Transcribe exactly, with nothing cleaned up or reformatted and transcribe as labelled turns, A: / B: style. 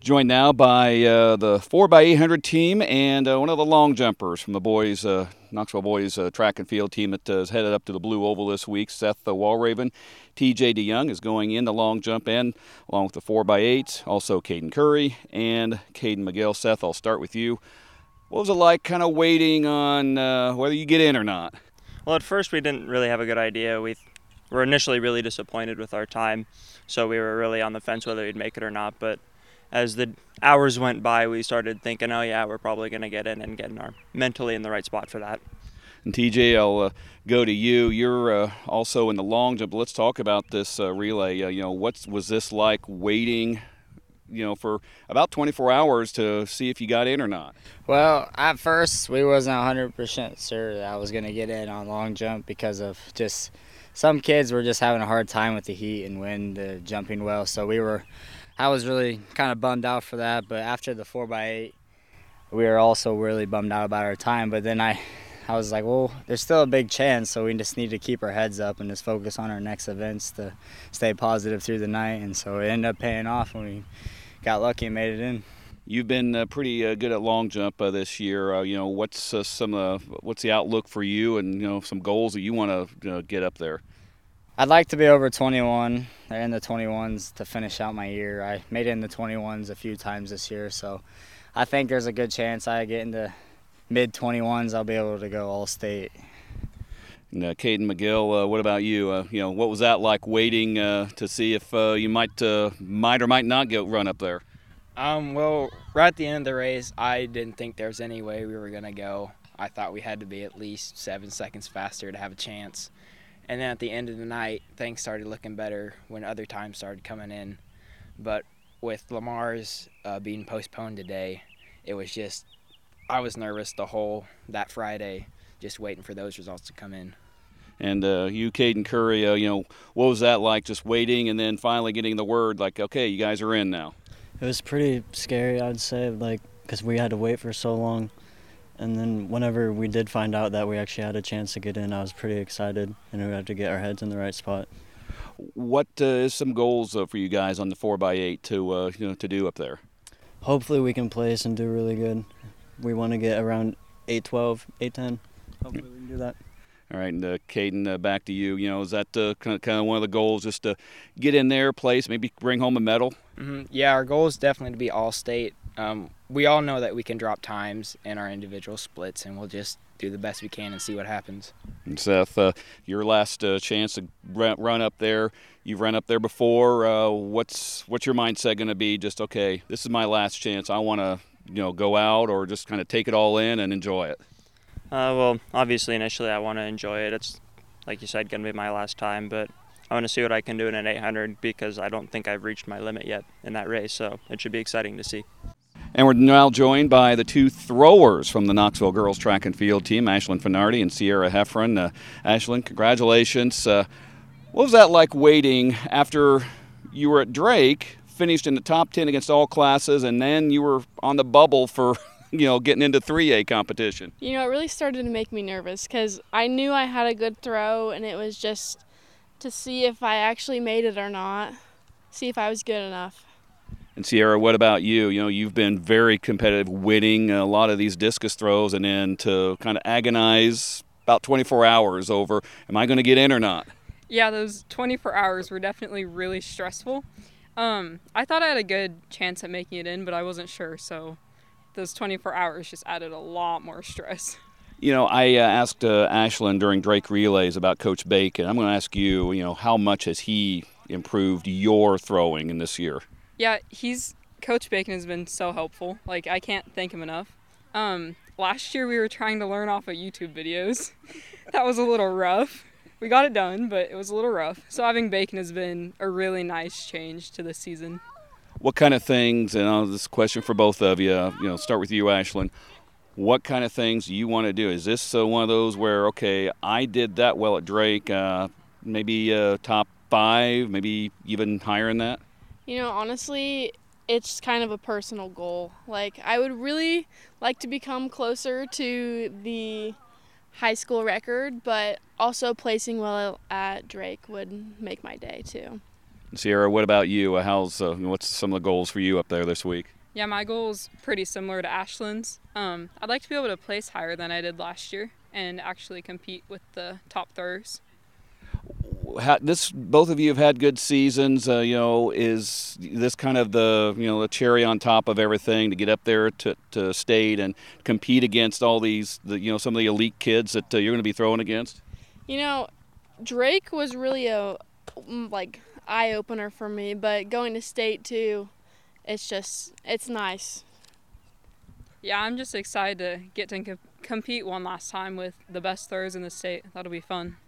A: Joined now by uh, the four by eight hundred team and uh, one of the long jumpers from the boys, uh, Knoxville boys uh, track and field team that uh, is headed up to the Blue Oval this week. Seth uh, Walraven, T J DeYoung is going in the long jump end along with the four by eight. Also Caden Curry and Caden Miguel. Seth, I'll start with you. What was it like kind of waiting on uh, whether you get in or not?
B: Well, at first we didn't really have a good idea. We were initially really disappointed with our time, so we were really on the fence whether we'd make it or not. But as the hours went by, we started thinking, oh yeah, we're probably going to get in and get in our mentally in the right spot for that.
A: And T J, I'll uh, go to you. You're uh, also in the long jump. Let's talk about this uh, relay. Uh, you know, what was this like waiting, you know, for about twenty-four hours to see if you got in or not?
C: Well, at first we wasn't one hundred percent sure that I was going to get in on long jump because of just some kids were just having a hard time with the heat and wind, uh, jumping well. So we were, I was really kind of bummed out for that. But after the four by eight, we were also really bummed out about our time. But then I, I was like, well, there's still a big chance, so we just need to keep our heads up and just focus on our next events to stay positive through the night. And so it ended up paying off when we got lucky and made it in.
A: You've been uh, pretty uh, good at long jump uh, this year. Uh, you know, what's uh, some uh, what's the outlook for you, and you know, some goals that you want to you know, get up there?
C: I'd like to be over twenty-one, or in the twenty-ones to finish out my year. I made it in the twenty-ones a few times this year, so I think there's a good chance I get into mid twenty-ones. I'll be able to go all state.
A: And, uh, Caden McGill, uh, what about you? Uh, you know, what was that like waiting uh, to see if uh, you might uh, might or might not go run up there?
D: Um, well, right at the end of the race, I didn't think there was any way we were going to go. I thought we had to be at least seven seconds faster to have a chance. And then at the end of the night, things started looking better when other times started coming in. But with Lamar's uh, being postponed today, it was just, I was nervous the whole, that Friday, just waiting for those results to come in.
A: And uh, you, Caden Curry, uh, you know, what was that like, just waiting and then finally getting the word, like, okay, you guys are in now?
E: It was pretty scary, I'd say, like, because we had to wait for so long. And then whenever we did find out that we actually had a chance to get in, I was pretty excited, and we had to get our heads in the right spot.
A: What uh, is some goals uh, for you guys on the four by eight to uh, you know to do up there?
E: Hopefully we can place and do really good. We want to get around eight twelve, eight ten. Hopefully we can do that.
A: All right, and uh, Caden, uh, back to you. You know, is that uh, kind of one of the goals, just to get in there, place, maybe bring home a medal?
D: Mm-hmm. Yeah, our goal is definitely to be all-state. Um, we all know that we can drop times in our individual splits, and we'll just do the best we can and see what happens.
A: And Seth, uh, your last uh, chance to run up there. You've run up there before. Uh, what's what's your mindset going to be? Just, okay, this is my last chance. I want to, you know, go out or just kind of take it all in and enjoy it.
B: Uh, well, obviously, initially, I want to enjoy it. It's, like you said, going to be my last time, but I want to see what I can do in an eight hundred because I don't think I've reached my limit yet in that race, so it should be exciting to see.
A: And we're now joined by the two throwers from the Knoxville girls track and field team, Ashlyn Finardi and Sierra Heffron. Uh, Ashlyn, congratulations. Uh, what was that like waiting after you were at Drake, finished in the top ten against all classes, and then you were on the bubble for you know, getting into three A competition?
F: You know, it really started to make me nervous because I knew I had a good throw, and it was just to see if I actually made it or not, see if I was good enough.
A: And Sierra, what about you? You know, you've been very competitive, winning a lot of these discus throws, and then to kind of agonize about twenty-four hours over, am I going to get in or not?
G: Yeah, those twenty-four hours were definitely really stressful. Um, I thought I had a good chance at making it in, but I wasn't sure, so those twenty-four hours just added a lot more stress.
A: You know, I uh, asked uh, Ashlyn during Drake Relays about Coach Bacon. I'm going to ask you, you know, how much has he improved your throwing in this year?
G: Yeah, he's Coach Bacon has been so helpful. Like, I can't thank him enough. Um, last year we were trying to learn off of YouTube videos. That was a little rough. We got it done, but it was a little rough. So having Bacon has been a really nice change to this season.
A: What kind of things, and uh, this is a question for both of you, uh, you know, start with you, Ashlyn. What kind of things do you want to do? Is this uh, one of those where, okay, I did that well at Drake, uh, maybe uh, top five, maybe even higher than that?
F: You know, honestly, it's kind of a personal goal. Like, I would really like to become closer to the high school record, but also placing well at Drake would make my day too.
A: Sierra, what about you? How's uh, what's some of the goals for you up there this week?
G: Yeah, my goal is pretty similar to Ashlyn's. Um, I'd like to be able to place higher than I did last year and actually compete with the top throwers.
A: Ha- This both of you have had good seasons. Uh, you know, is this kind of the you know the cherry on top of everything to get up there to, to state and compete against all these the, you know some of the elite kids that uh, you're going to be throwing against?
F: You know, Drake was really a mm, like eye opener for me, but going to state too, it's just it's nice.
G: Yeah, I'm just excited to get to co- compete one last time with the best throwers in the state. That'll be fun.